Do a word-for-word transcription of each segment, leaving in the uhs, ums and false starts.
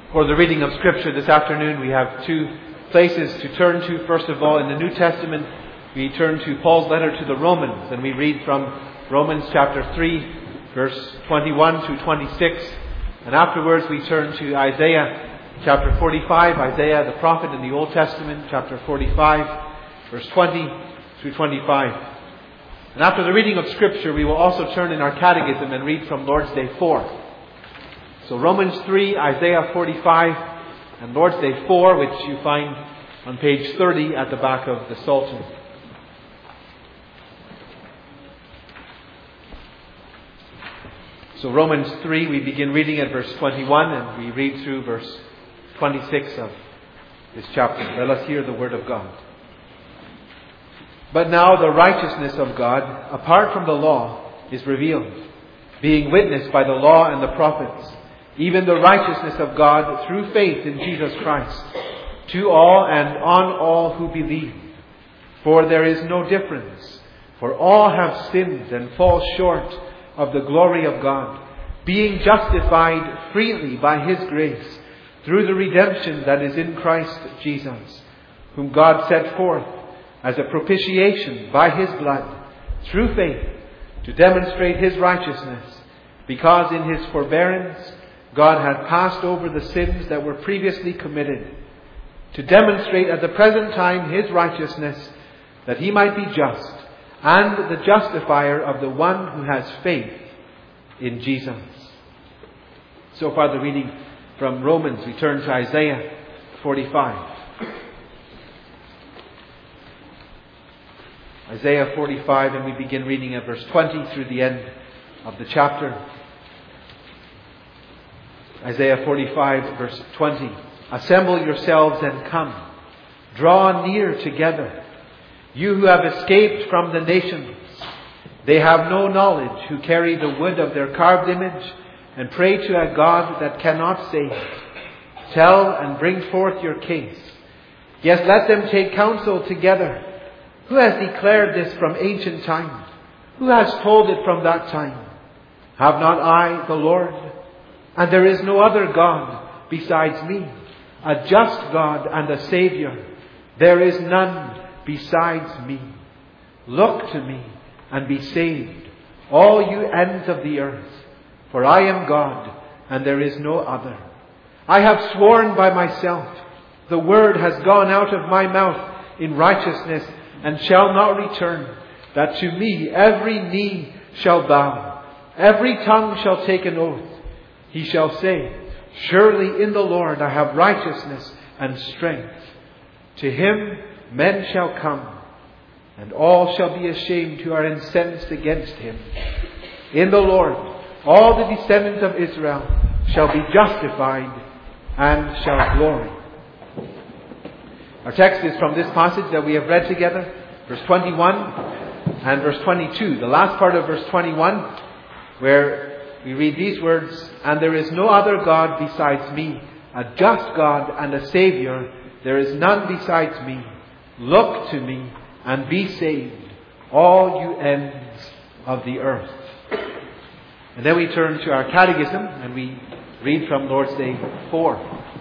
For the reading of Scripture this afternoon, we have two places to turn to. First of all, in the New Testament, we turn to Paul's letter to the Romans, and we read from Romans chapter three, verse twenty-one to twenty-six. And afterwards, we turn to Isaiah chapter forty-five, Isaiah the prophet in the Old Testament, chapter forty-five, verse twenty through twenty-five. And after the reading of Scripture, we will also turn in our catechism and read from Lord's Day four. So Romans three, Isaiah forty-five, and Lord's Day four, which you find on page thirty at the back of the Psalter. So Romans three, we begin reading at verse twenty-one, and we read through verse twenty-six of this chapter. Let us hear the word of God. But now the righteousness of God, apart from the law, is revealed, being witnessed by the law and the prophets, even the righteousness of God through faith in Jesus Christ, to all and on all who believe. For there is no difference, for all have sinned and fall short of the glory of God, being justified freely by His grace, through the redemption that is in Christ Jesus, whom God set forth as a propitiation by His blood, through faith, to demonstrate His righteousness, because in His forbearance God had passed over the sins that were previously committed, to demonstrate at the present time His righteousness, that He might be just, and the justifier of the one who has faith in Jesus. So far the reading from Romans. We turn to Isaiah forty-five. Isaiah forty-five, and we begin reading at verse twenty through the end of the chapter. Isaiah forty-five, verse twenty. Assemble yourselves and come. Draw near together. You who have escaped from the nations. They have no knowledge who carry the wood of their carved image and pray to a God that cannot save. Tell and bring forth your case. Yes, let them take counsel together. Who has declared this from ancient times? Who has told it from that time? Have not I, the Lord? And there is no other God besides me, a just God and a Saviour. There is none besides me. Look to me and be saved, all you ends of the earth. For I am God, and there is no other. I have sworn by myself, the word has gone out of my mouth in righteousness, and shall not return, that to me every knee shall bow, every tongue shall take an oath. He shall say, surely in the Lord I have righteousness and strength. To Him men shall come, and all shall be ashamed who are incensed against Him. In the Lord all the descendants of Israel shall be justified and shall glory. Our text is from this passage that we have read together, verse twenty-one and verse twenty-two. The last part of verse twenty-one, where we read these words, and there is no other God besides me, a just God and a Saviour. There is none besides me. Look to me and be saved, all you ends of the earth. And then we turn to our catechism and we read from Lord's Day four.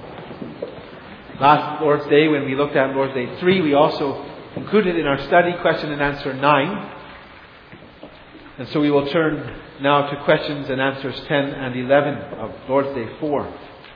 Last Lord's Day, when we looked at Lord's Day three, we also included in our study question and answer nine. And so we will turn now to questions and answers ten and eleven of Lord's Day four.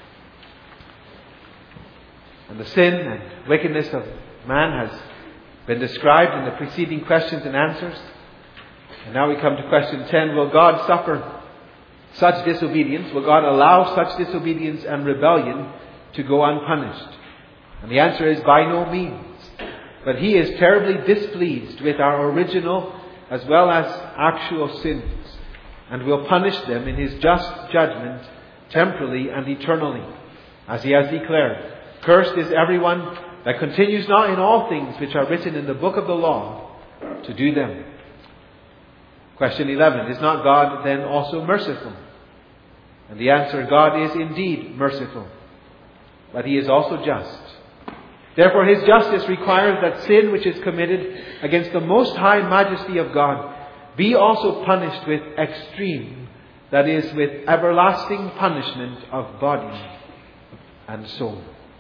And the sin and wickedness of man has been described in the preceding questions and answers. And now we come to question ten. Will God suffer such disobedience? Will God allow such disobedience and rebellion to go unpunished? And the answer is by no means. But He is terribly displeased with our original as well as actual sins, and will punish them in His just judgment temporally and eternally, as He has declared. Cursed is everyone that continues not in all things which are written in the book of the law to do them. Question eleven. Is not God then also merciful? And the answer, God is indeed merciful, but He is also just. Therefore His justice requires that sin which is committed against the most high majesty of God be also punished with extreme, that is, with everlasting punishment of body. and soul.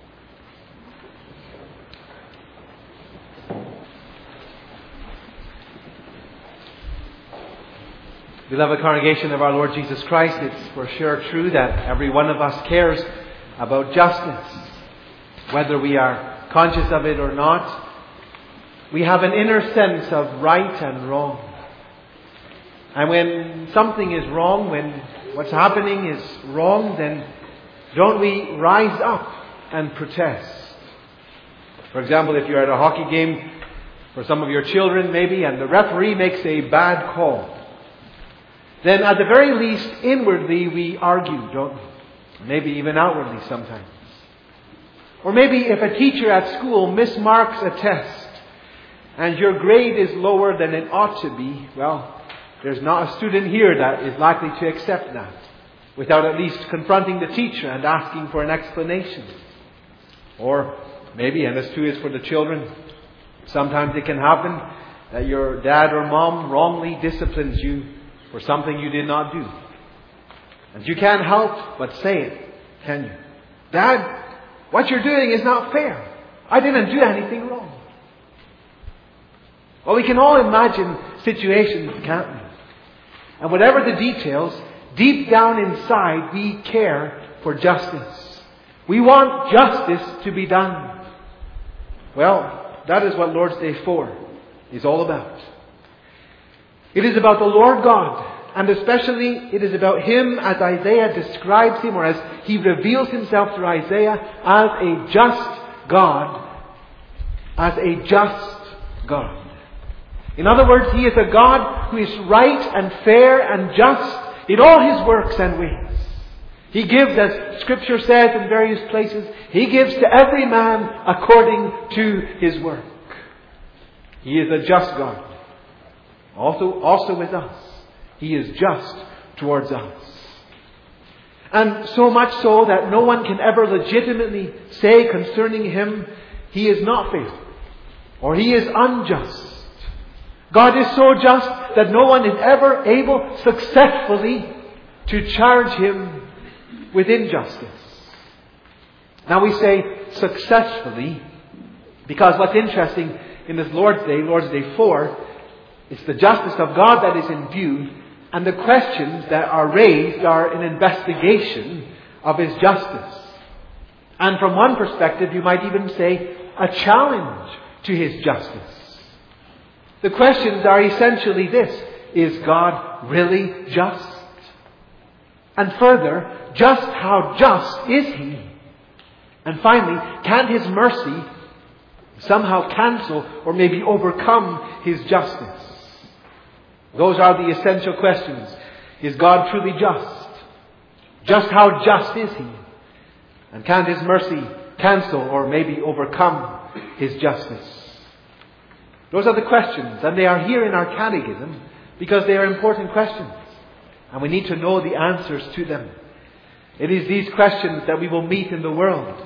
Beloved congregation of our Lord Jesus Christ, it's for sure true that every one of us cares about justice. Whether we are conscious of it or not, we have an inner sense of right and wrong. And when something is wrong, when what's happening is wrong, then don't we rise up and protest? For example, if you're at a hockey game for some of your children maybe, and the referee makes a bad call, then at the very least, inwardly we argue, don't we? Maybe even outwardly sometimes. Or maybe if a teacher at school mismarks a test and your grade is lower than it ought to be, well, there's not a student here that is likely to accept that without at least confronting the teacher and asking for an explanation. Or maybe, and this too is for the children, sometimes it can happen that your dad or mom wrongly disciplines you for something you did not do. And you can't help but say it, can you? Dad, what you're doing is not fair. I didn't do anything wrong. Well, we can all imagine situations, can't we? And whatever the details, deep down inside we care for justice. We want justice to be done. Well, that is what Lord's Day four is all about. It is about the Lord God, and especially it is about Him as Isaiah describes Him, or as He reveals Himself through Isaiah, as a just God. As a just God. In other words, He is a God who is right and fair and just in all His works and ways. He gives, as Scripture says in various places, He gives to every man according to his work. He is a just God. Also, also with us. He is just towards us. And so much so that no one can ever legitimately say concerning Him, He is not faithful, or He is unjust. God is so just that no one is ever able successfully to charge Him with injustice. Now we say successfully because what's interesting in this Lord's Day, Lord's Day four, it's the justice of God that is in view, and the questions that are raised are an investigation of His justice. And from one perspective, you might even say a challenge to His justice. The questions are essentially this: is God really just? And further, just how just is He? And finally, can His mercy somehow cancel or maybe overcome His justice? Those are the essential questions. Is God truly just? Just how just is He? And can His mercy cancel or maybe overcome His justice? Those are the questions, and they are here in our catechism because they are important questions. And we need to know the answers to them. It is these questions that we will meet in the world.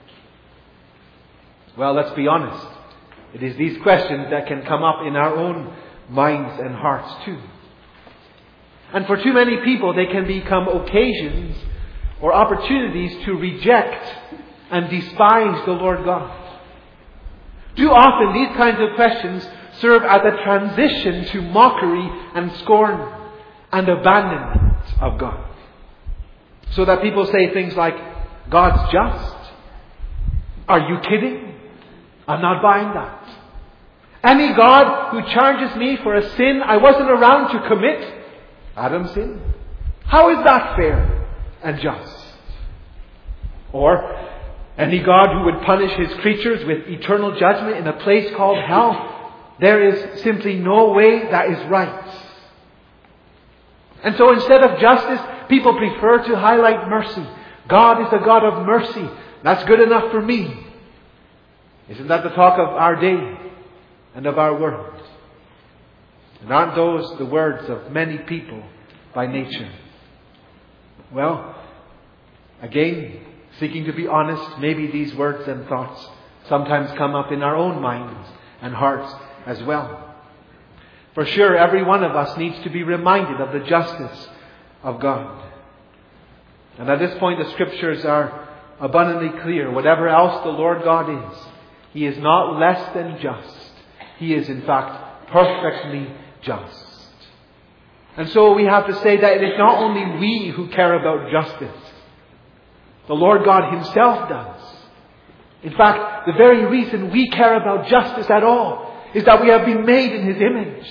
Well, let's be honest. It is these questions that can come up in our own minds and hearts too. And for too many people, they can become occasions or opportunities to reject and despise the Lord God. Too often, these kinds of questions serve as a transition to mockery and scorn and abandonment of God. So that people say things like, God's just? Are you kidding? I'm not buying that. Any God who charges me for a sin I wasn't around to commit, Adam's sin? How is that fair and just? Or, any God who would punish His creatures with eternal judgment in a place called hell, there is simply no way that is right. And so instead of justice, people prefer to highlight mercy. God is a God of mercy. That's good enough for me. Isn't that the talk of our day and of our world? And aren't those the words of many people by nature? Well, again, seeking to be honest, maybe these words and thoughts sometimes come up in our own minds and hearts as well. For sure, every one of us needs to be reminded of the justice of God. And at this point, the Scriptures are abundantly clear. Whatever else the Lord God is, He is not less than just. He is in fact perfectly just. And so we have to say that it is not only we who care about justice. The Lord God Himself does. In fact, the very reason we care about justice at all is that we have been made in His image.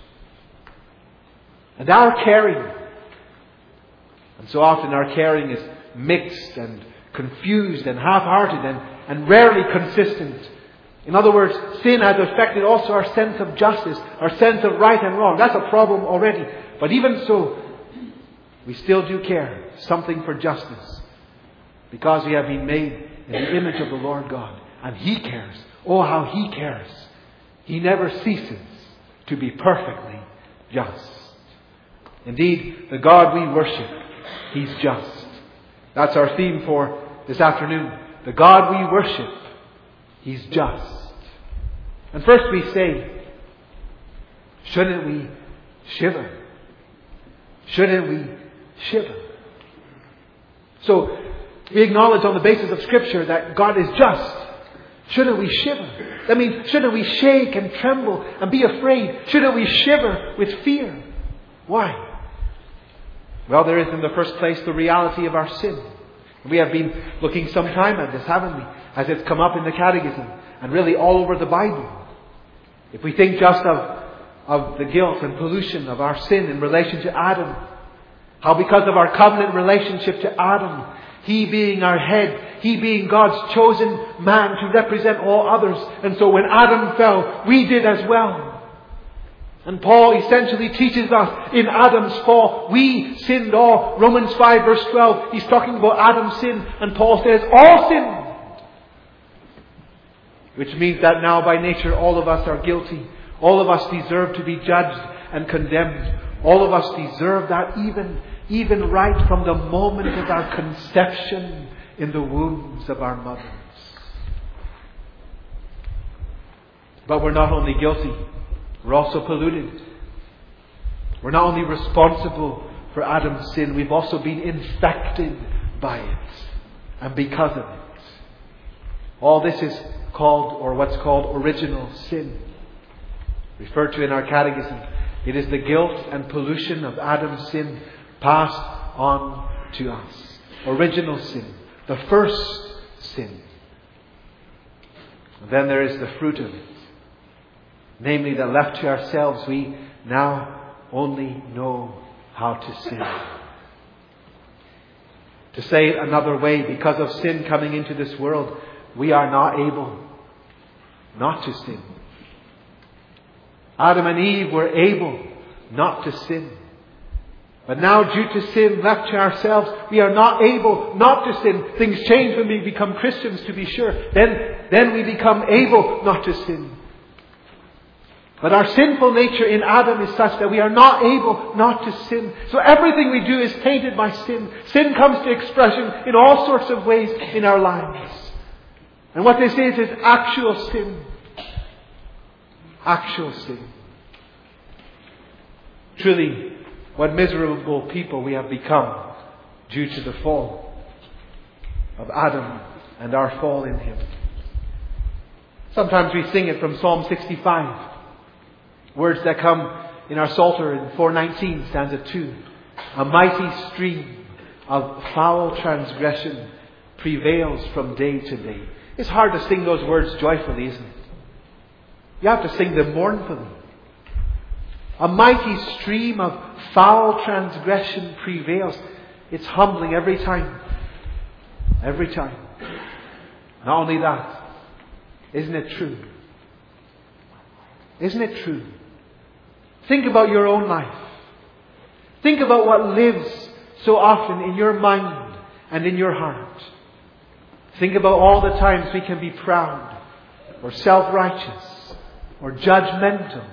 And our caring, and so often our caring is mixed and confused and half-hearted and, and rarely consistent. In other words, sin has affected also our sense of justice, our sense of right and wrong. That's a problem already. But even so, we still do care something for justice, because we have been made in the image of the Lord God. And He cares. Oh, how He cares. He never ceases to be perfectly just. Indeed, the God we worship, He's just. That's our theme for this afternoon. The God we worship, He's just. And first we say, shouldn't we shiver? Shouldn't we shiver? So, we acknowledge on the basis of Scripture that God is just. Shouldn't we shiver? That means, shouldn't we shake and tremble and be afraid? Shouldn't we shiver with fear? Why? Well, there is in the first place the reality of our sin. We have been looking some time at this, haven't we? As it's come up in the Catechism and really all over the Bible. If we think just of, of the guilt and pollution of our sin in relation to Adam, how because of our covenant relationship to Adam, he being our head, he being God's chosen man to represent all others. And so when Adam fell, we did as well. And Paul essentially teaches us in Adam's fall, we sinned all. Romans five verse twelve, he's talking about Adam's sin. And Paul says, all sinned. Which means that now by nature all of us are guilty. All of us deserve to be judged and condemned. All of us deserve that even, even right from the moment of our conception in the wombs of our mothers. But we're not only guilty, we're also polluted. We're not only responsible for Adam's sin, we've also been infected by it. And because of it. All this is called, or what's called, original sin. Referred to in our catechism. It is the guilt and pollution of Adam's sin passed on to us. Original sin. The first sin. And then there is the fruit of it. Namely, that left to ourselves, we now only know how to sin. To say it another way, because of sin coming into this world, we are not able not to sin. Adam and Eve were able not to sin. But now, due to sin left to ourselves, we are not able not to sin. Things change when we become Christians, to be sure. Then, then we become able not to sin. But our sinful nature in Adam is such that we are not able not to sin. So everything we do is tainted by sin. Sin comes to expression in all sorts of ways in our lives. And what this is, is actual sin. Actual sin. Truly, what miserable people we have become due to the fall of Adam and our fall in him. Sometimes we sing it from Psalm sixty-five. Words that come in our Psalter in four nineteen, stanza two. A mighty stream of foul transgression prevails from day to day. It's hard to sing those words joyfully, isn't it? You have to sing them mournfully. A mighty stream of foul transgression prevails. It's humbling every time. Every time. Not only that, isn't it true? Isn't it true? Think about your own life. Think about what lives so often in your mind and in your heart. Think about all the times we can be proud or self-righteous or judgmental.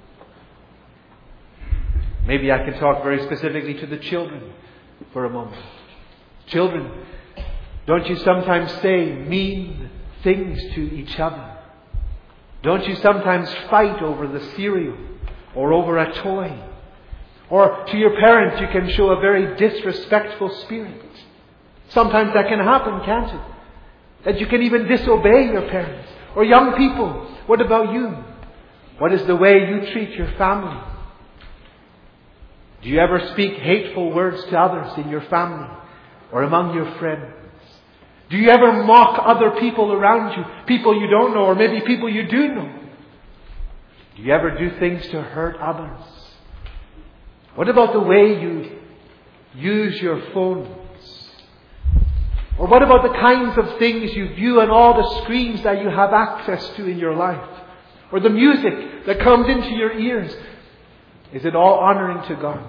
Maybe I can talk very specifically to the children for a moment. Children, don't you sometimes say mean things to each other? Don't you sometimes fight over the cereal or over a toy? Or to your parents you can show a very disrespectful spirit. Sometimes that can happen, can't it? That you can even disobey your parents. Or young people, what about you? What is the way you treat your family? Do you ever speak hateful words to others in your family or among your friends? Do you ever mock other people around you? People you don't know, or maybe people you do know? Do you ever do things to hurt others? What about the way you use your phones? Or what about the kinds of things you view on all the screens that you have access to in your life? Or the music that comes into your ears? Is it all honouring to God?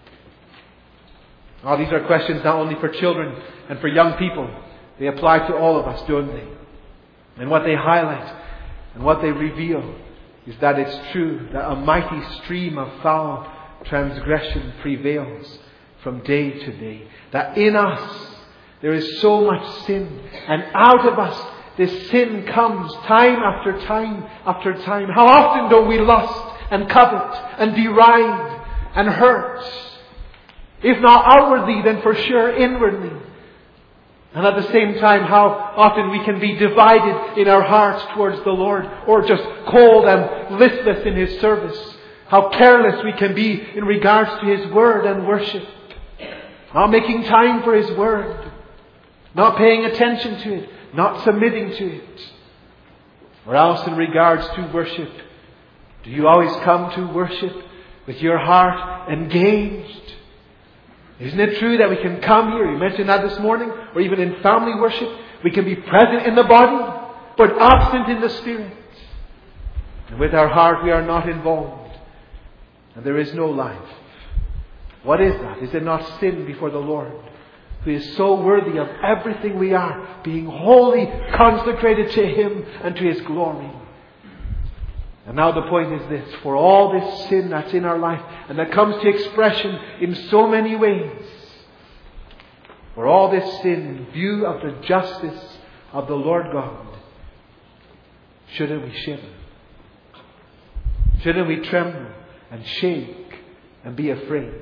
Oh, these are questions not only for children and for young people. They apply to all of us, don't they? And what they highlight and what they reveal is that it's true that a mighty stream of foul transgression prevails from day to day. That in us there is so much sin, and out of us this sin comes time after time after time. How often don't we lust and covet and deride and hurt? If not outwardly, then for sure inwardly. And at the same time, how often we can be divided in our hearts towards the Lord, or just cold and listless in His service. How careless we can be in regards to His Word and worship. Not making time for His Word. Not paying attention to it. Not submitting to it. Or else in regards to worship, do you always come to worship with your heart engaged? Isn't it true that we can come here, you mentioned that this morning, or even in family worship, we can be present in the body, but absent in the spirit. And with our heart we are not involved. And there is no life. What is that? Is it not sin before the Lord, who is so worthy of everything we are, being wholly consecrated to Him and to His glory? And now the point is this: for all this sin that's in our life and that comes to expression in so many ways, for all this sin, in view of the justice of the Lord God, shouldn't we shiver? Shouldn't we tremble and shake and be afraid?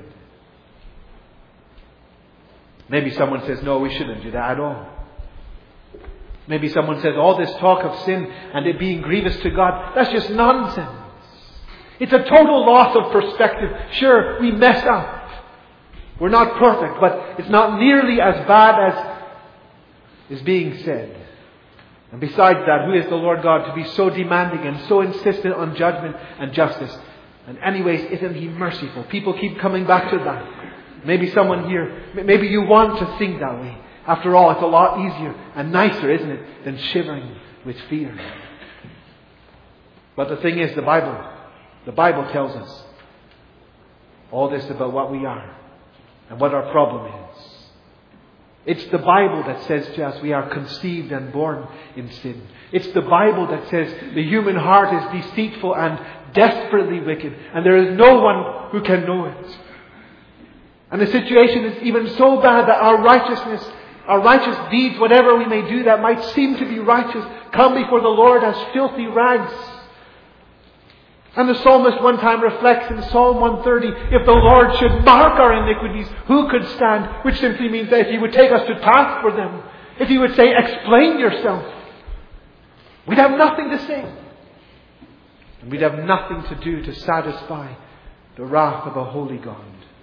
Maybe someone says, no, we shouldn't do that at all. Maybe someone says, all this talk of sin and it being grievous to God, that's just nonsense. It's a total loss of perspective. Sure, we mess up. We're not perfect, but it's not nearly as bad as is being said. And besides that, who is the Lord God to be so demanding and so insistent on judgment and justice? And anyways, isn't He merciful? People keep coming back to that. Maybe someone here, maybe you want to think that way. After all, it's a lot easier and nicer, isn't it, than shivering with fear. But the thing is, the Bible, the Bible tells us all this about what we are and what our problem is. It's the Bible that says to us we are conceived and born in sin. It's the Bible that says the human heart is deceitful and desperately wicked, and there is no one who can know it. And the situation is even so bad that our righteousness, our righteous deeds, whatever we may do that might seem to be righteous, come before the Lord as filthy rags. And the psalmist one time reflects in Psalm one thirty, if the Lord should mark our iniquities, who could stand? Which simply means that if He would take us to task for them, if He would say, explain yourself, we'd have nothing to say. And we'd have nothing to do to satisfy the wrath of a holy God.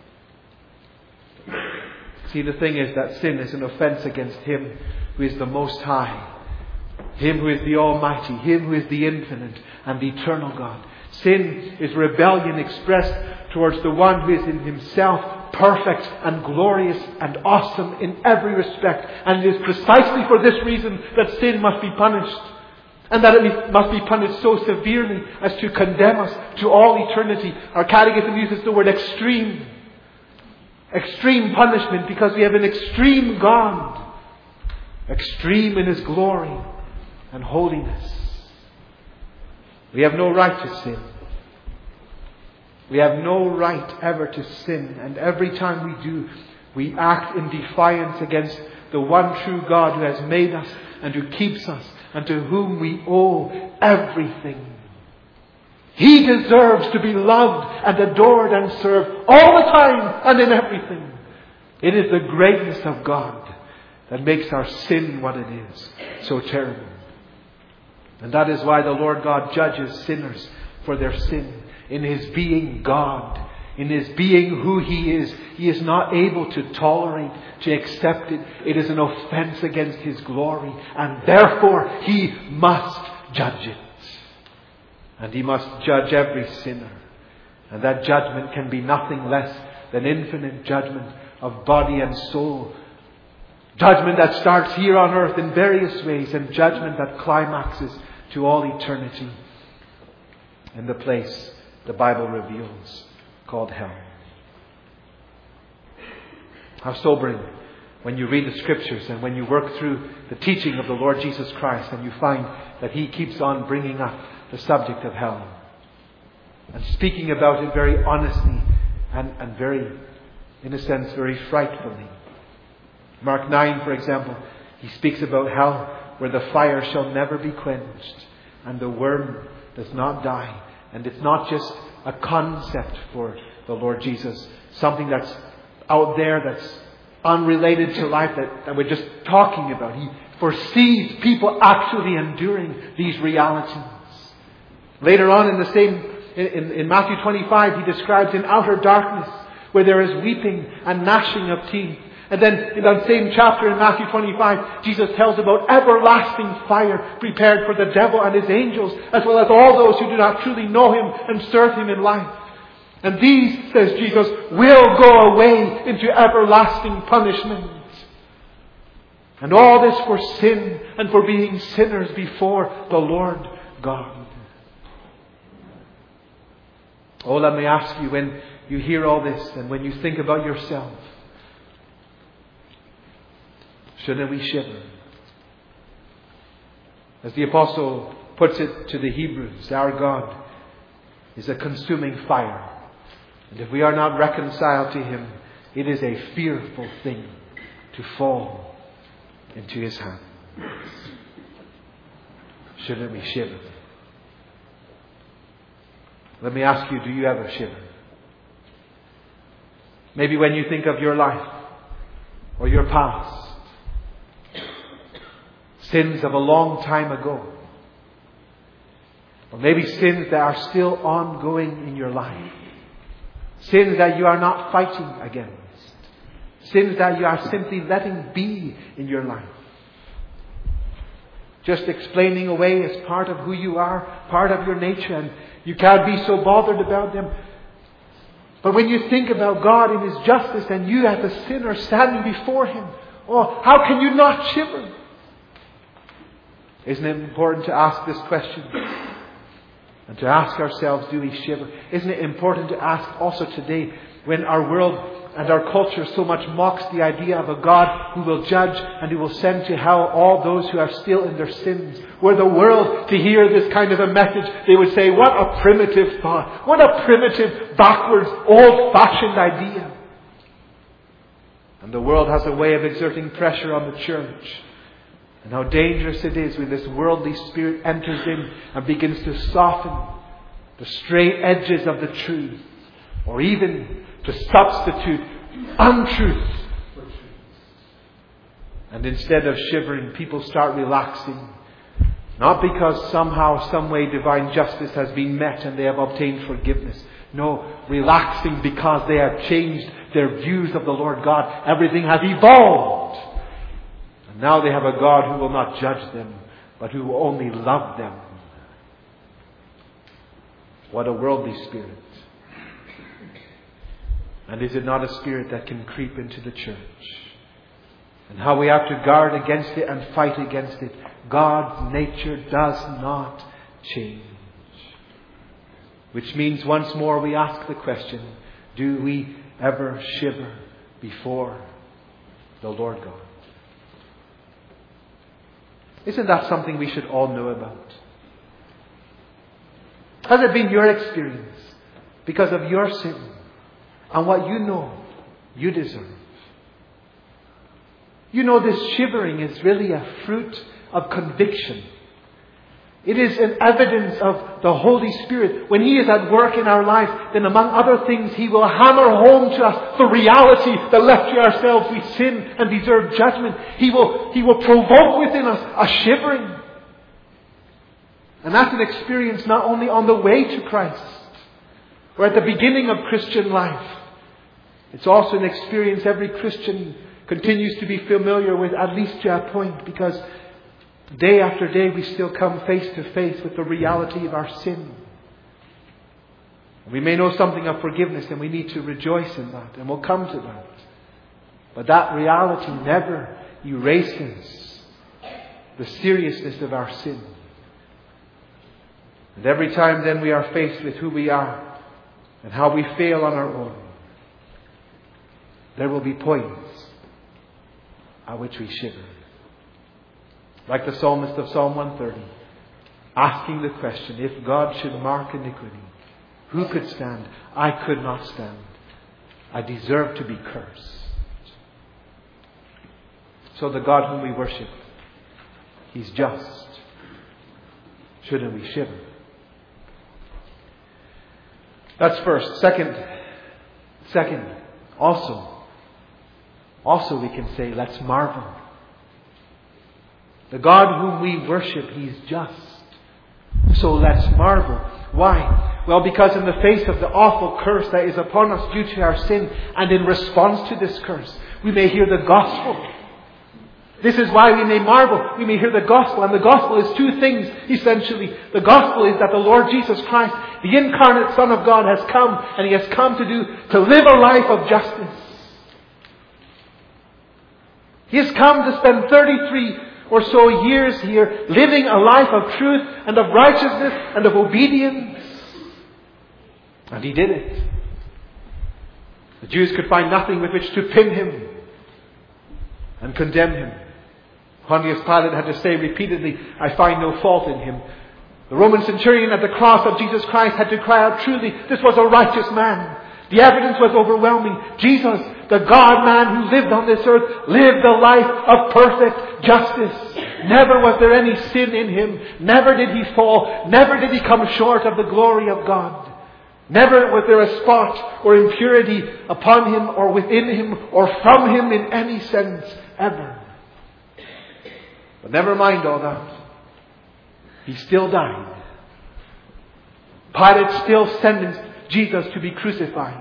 See, the thing is that sin is an offense against Him who is the Most High, Him who is the Almighty, Him who is the infinite and the eternal God. Sin is rebellion expressed towards the one who is in Himself perfect and glorious and awesome in every respect. And it is precisely for this reason that sin must be punished. And that it must be punished so severely as to condemn us to all eternity. Our catechism uses the word extreme. Extreme punishment, because we have an extreme God. Extreme in His glory and holiness. We have no right to sin. We have no right ever to sin. And every time we do, we act in defiance against the one true God who has made us and who keeps us and to whom we owe everything. He deserves to be loved and adored and served all the time and in everything. It is the greatness of God that makes our sin what it is, so terrible. And that is why the Lord God judges sinners for their sin. In His being God, in His being who He is, He is not able to tolerate, to accept it. It is an offense against His glory, and therefore He must judge it. And He must judge every sinner. And that judgment can be nothing less than infinite judgment of body and soul. Judgment that starts here on earth in various ways, and judgment that climaxes to all eternity in the place the Bible reveals, called hell. How sobering when you read the Scriptures and when you work through the teaching of the Lord Jesus Christ, and you find that He keeps on bringing up the subject of hell and speaking about it very honestly and, and very, in a sense, very frightfully. Mark nine, for example, He speaks about hell where the fire shall never be quenched and the worm does not die. And it's not just a concept for the Lord Jesus, something that's out there that's unrelated to life that, that we're just talking about. He foresees people actually enduring these realities. Later on in the same, in, in Matthew twenty-five, He describes in outer darkness where there is weeping and gnashing of teeth. And then in that same chapter in Matthew twenty-five, Jesus tells about everlasting fire prepared for the devil and his angels, as well as all those who do not truly know Him and serve Him in life. And these, says Jesus, will go away into everlasting punishment. And all this for sin and for being sinners before the Lord God. Oh, let me ask you, when you hear all this and when you think about yourself, shouldn't we shiver? As the Apostle puts it to the Hebrews, our God is a consuming fire. And if we are not reconciled to Him, it is a fearful thing to fall into His hand. Shouldn't we shiver? Let me ask you, do you ever shiver? Maybe when you think of your life or your past. Sins of a long time ago. Or maybe sins that are still ongoing in your life. Sins that you are not fighting against. Sins that you are simply letting be in your life. Just explaining away as part of who you are, part of your nature, and you can't be so bothered about them. But when you think about God in His justice and you as a sinner standing before Him, oh, how can you not shiver? Isn't it important to ask this question? And to ask ourselves, do we shiver? Isn't it important to ask also today, when our world and our culture so much mocks the idea of a God who will judge and who will send to hell all those who are still in their sins? Were the world to hear this kind of a message, they would say, what a primitive thought. What a primitive, backwards, old-fashioned idea. And the world has a way of exerting pressure on the church. And how dangerous it is when this worldly spirit enters in and begins to soften the stray edges of the truth, or even to substitute untruth for truth. And instead of shivering, people start relaxing. Not because somehow, some way divine justice has been met and they have obtained forgiveness. No, relaxing because they have changed their views of the Lord God. Everything has evolved. Now they have a God who will not judge them, but who will only love them. What a worldly spirit. And is it not a spirit that can creep into the church? And how we have to guard against it and fight against it. God's nature does not change. Which means once more we ask the question, do we ever shiver before the Lord God? Isn't that something we should all know about? Has it been your experience because of your sin and what you know you deserve? You know, this shivering is really a fruit of conviction. It is an evidence of the Holy Spirit. When He is at work in our life, then among other things, He will hammer home to us the reality that left to ourselves we sin and deserve judgment. He will, He will provoke within us a shivering. And that's an experience not only on the way to Christ, or at the beginning of Christian life. It's also an experience every Christian continues to be familiar with, at least to a point, because day after day we still come face to face with the reality of our sin. We may know something of forgiveness, and we need to rejoice in that, and we'll come to that. But that reality never erases the seriousness of our sin. And every time then we are faced with who we are and how we fail on our own, there will be points at which we shiver. Like the psalmist of Psalm one thirty, asking the question, if God should mark iniquity, who could stand? I could not stand. I deserve to be cursed. So the God whom we worship, He's just. Shouldn't we shiver? That's first. Second, second, also, also we can say, let's marvel. The God whom we worship, He's just. So let's marvel. Why? Well, because in the face of the awful curse that is upon us due to our sin, and in response to this curse, we may hear the gospel. This is why we may marvel. We may hear the gospel. And the gospel is two things, essentially. The gospel is that the Lord Jesus Christ, the incarnate Son of God, has come. And He has come to do, to live a life of justice. He has come to spend thirty-three or so years here, living a life of truth and of righteousness and of obedience. And He did it. The Jews could find nothing with which to pin Him and condemn Him. Pontius Pilate had to say repeatedly, I find no fault in Him. The Roman centurion at the cross of Jesus Christ had to cry out, truly, this was a righteous man. The evidence was overwhelming. Jesus, the God-man who lived on this earth, lived a life of perfect justice. Never was there any sin in Him. Never did He fall. Never did He come short of the glory of God. Never was there a spot or impurity upon Him or within Him or from Him in any sense ever. But never mind all that. He still died. Pilate still sentenced Jesus to be crucified.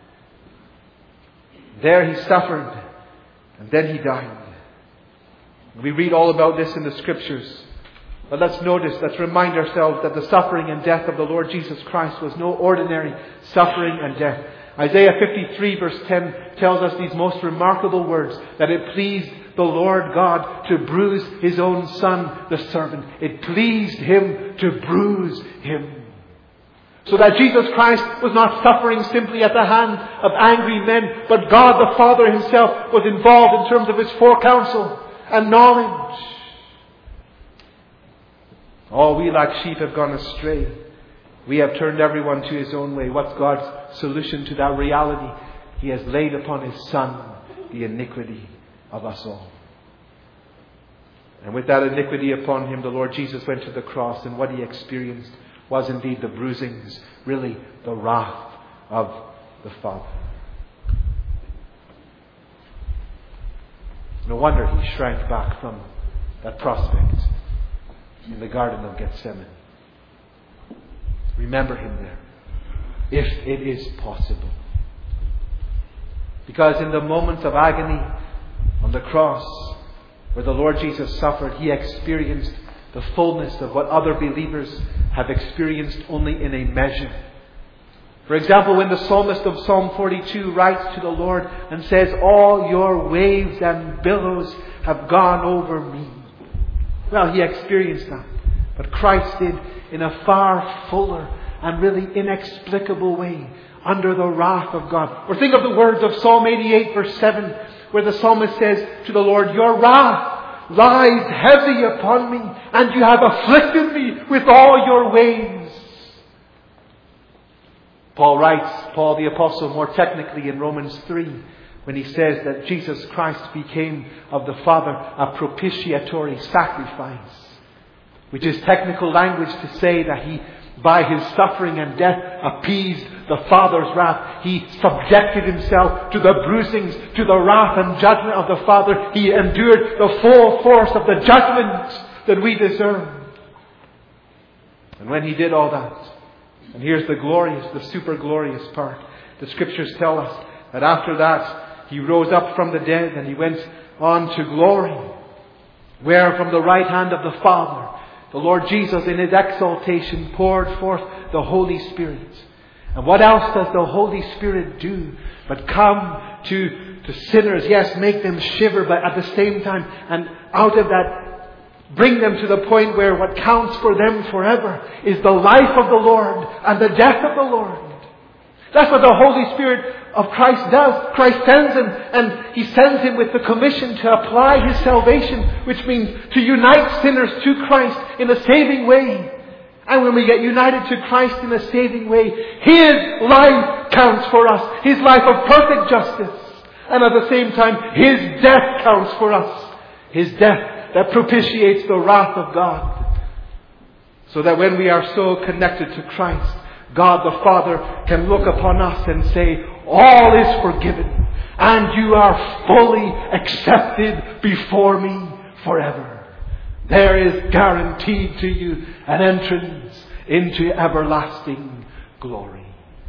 There He suffered, and then He died. We read all about this in the Scriptures. But let's notice, let's remind ourselves that the suffering and death of the Lord Jesus Christ was no ordinary suffering and death. Isaiah fifty-three verse ten tells us these most remarkable words, that it pleased the Lord God to bruise His own Son, the servant. It pleased Him to bruise Him. So that Jesus Christ was not suffering simply at the hands of angry men, but God the Father Himself was involved in terms of His forecounsel and knowledge. All we like sheep have gone astray. We have turned everyone to his own way. What's God's solution to that reality? He has laid upon His Son the iniquity of us all. And with that iniquity upon Him, the Lord Jesus went to the cross, and what He experienced was indeed the bruisings, really the wrath of the Father. No wonder He shrank back from that prospect in the Garden of Gethsemane. Remember Him there, if it is possible. Because in the moments of agony on the cross, where the Lord Jesus suffered, He experienced the fullness of what other believers have experienced only in a measure. For example, when the psalmist of Psalm forty-two writes to the Lord and says, all your waves and billows have gone over me. Well, he experienced that. But Christ did in a far fuller and really inexplicable way under the wrath of God. Or think of the words of Psalm eighty-eight verse seven, where the psalmist says to the Lord, your wrath lies heavy upon me, and you have afflicted me with all your ways. Paul writes, Paul the Apostle, more technically in Romans three, when he says that Jesus Christ became of the Father a propitiatory sacrifice. which is technical language to say that He, by His suffering and death, appeased the Father's wrath. He subjected Himself to the bruisings, to the wrath and judgment of the Father. He endured the full force of the judgment that we deserve. And when He did all that, and here's the glorious, the super glorious part, the Scriptures tell us that after that He rose up from the dead and He went on to glory, where from the right hand of the Father, the Lord Jesus in His exaltation poured forth the Holy Spirit. And what else does the Holy Spirit do but come to, to sinners, yes, make them shiver, but at the same time, and out of that, bring them to the point where what counts for them forever is the life of the Lord and the death of the Lord. That's what the Holy Spirit of Christ does. Christ sends Him, and He sends Him with the commission to apply His salvation, which means to unite sinners to Christ in a saving way. And when we get united to Christ in a saving way, His life counts for us. His life of perfect justice. And at the same time, His death counts for us. His death that propitiates the wrath of God. So that when we are so connected to Christ, God the Father can look upon us and say, all is forgiven, and you are fully accepted before me forever. There is guaranteed to you an entrance into everlasting glory.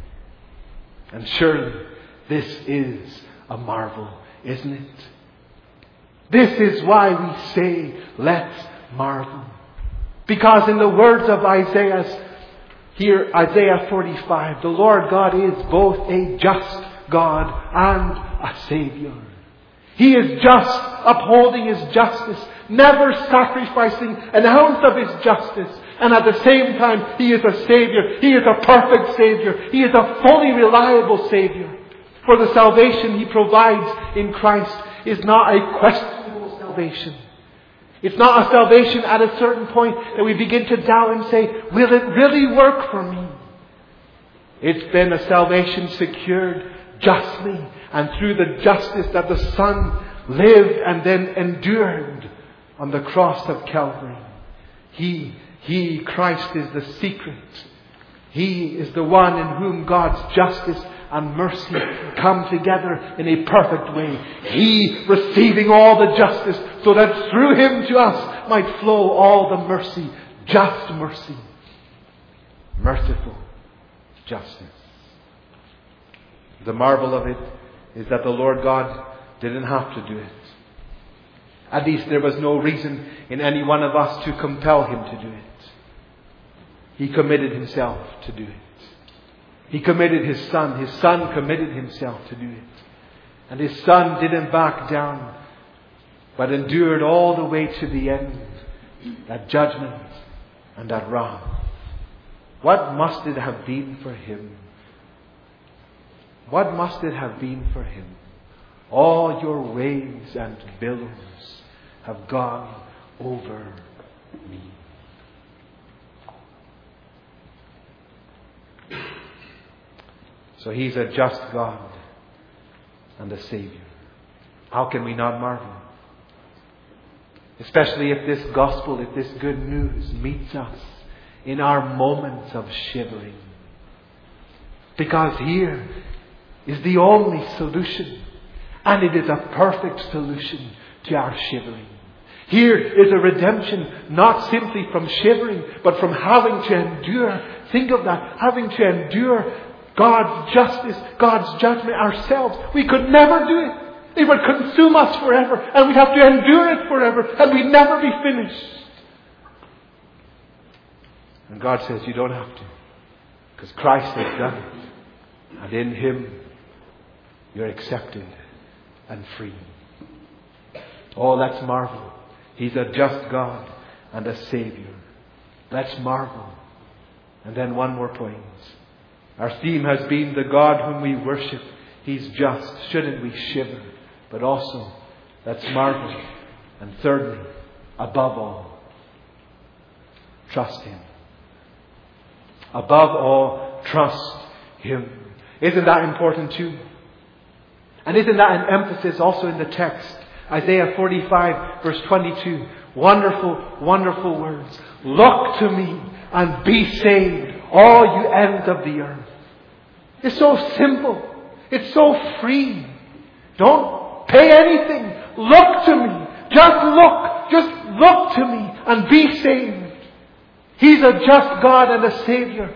And surely this is a marvel, isn't it? This is why we say, let's marvel. Because in the words of Isaiah, here, Isaiah forty-five, the Lord God is both a just God and a Saviour. He is just, upholding His justice, never sacrificing an ounce of His justice. And at the same time, He is a Saviour. He is a perfect Saviour. He is a fully reliable Saviour. For the salvation He provides in Christ is not a questionable salvation. It's not a salvation at a certain point that we begin to doubt and say, will it really work for me? It's been a salvation secured justly and through the justice that the Son lived and then endured on the cross of Calvary. He, He, Christ is the secret. He is the one in whom God's justice and mercy come together in a perfect way. He receiving all the justice so that through Him to us might flow all the mercy, just mercy, merciful justice. The marvel of it is that the Lord God didn't have to do it. At least there was no reason in any one of us to compel Him to do it. He committed Himself to do it. He committed His Son. His Son committed Himself to do it. And His Son didn't back down, but endured all the way to the end, that judgment and that wrath. What must it have been for Him? What must it have been for Him? All your waves and billows have gone over me. So He's a just God and a Saviour. How can we not marvel? Especially if this gospel, if this good news meets us in our moments of shivering. Because here is the only solution. And it is a perfect solution to our shivering. Here is a redemption not simply from shivering, but from having to endure. Think of that. Having to endure God's justice, God's judgment ourselves. We could never do it. It would consume us forever. And we'd have to endure it forever. And we'd never be finished. And God says you don't have to. Because Christ has done it. And in Him you're accepted and free. Oh, let's marvel. He's a just God and a Saviour. Let's marvel. And then one more point. Our theme has been the God whom we worship. He's just. Shouldn't we shiver? But also, let's marvel. And thirdly, above all, trust Him. Above all, trust Him. Isn't that important too? And isn't that an emphasis also in the text? Isaiah forty-five verse twenty-two. wonderful, wonderful words. Look to me and be saved, all you ends of the earth. It's so simple. It's so free. Don't pay anything. Look to me. Just look. Just look to me and be saved. He's a just God and a Savior.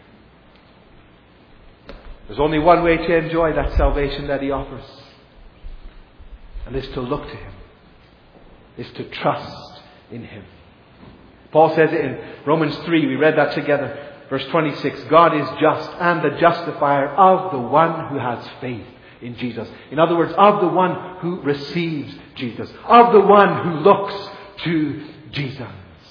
There's only one way to enjoy that salvation that He offers. And it's to look to Him. It's to trust in Him. Paul says it in Romans three. We read that together. Verse twenty-six. God is just and the justifier of the one who has faith in Jesus. In other words, of the one who receives Jesus. Of the one who looks to Jesus.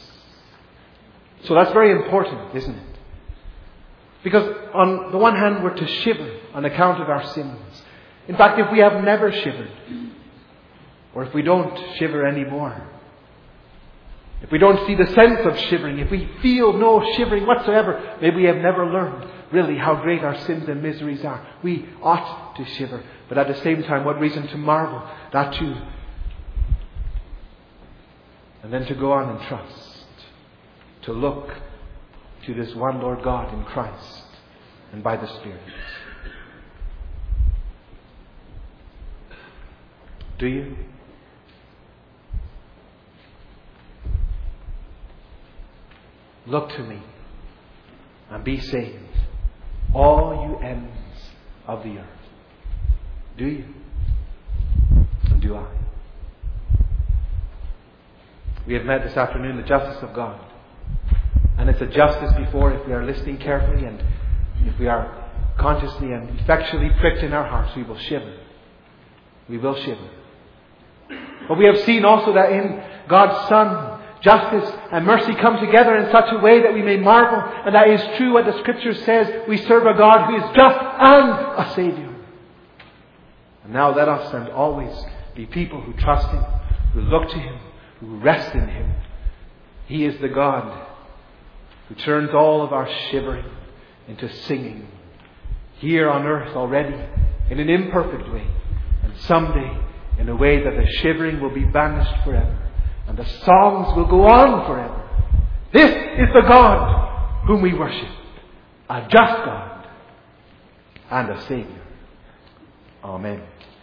So that's very important, isn't it? Because on the one hand, we're to shiver on account of our sins. In fact, if we have never shivered, or if we don't shiver anymore, if we don't see the sense of shivering, if we feel no shivering whatsoever, maybe we have never learned really how great our sins and miseries are. We ought to shiver. But at the same time, what reason to marvel that too. And then to go on and trust. To look to this one Lord God in Christ and by the Spirit. Do you? Look to me and be saved, all you ends of the earth. Do you? And do I? We have met this afternoon the justice of God. And it's a justice before, if we are listening carefully and if we are consciously and effectually pricked in our hearts, we will shiver. We will shiver. But we have seen also that in God's Son, justice and mercy come together in such a way that we may marvel. And that is true what the Scripture says. We serve a God who is just and a Saviour. And now let us and always be people who trust Him, who look to Him, who rest in Him. He is the God who turns all of our shivering into singing. Here on earth already, in an imperfect way. And someday, in a way that the shivering will be banished forever. And the songs will go on forever. This is the God whom we worship. A just God and a Saviour. Amen.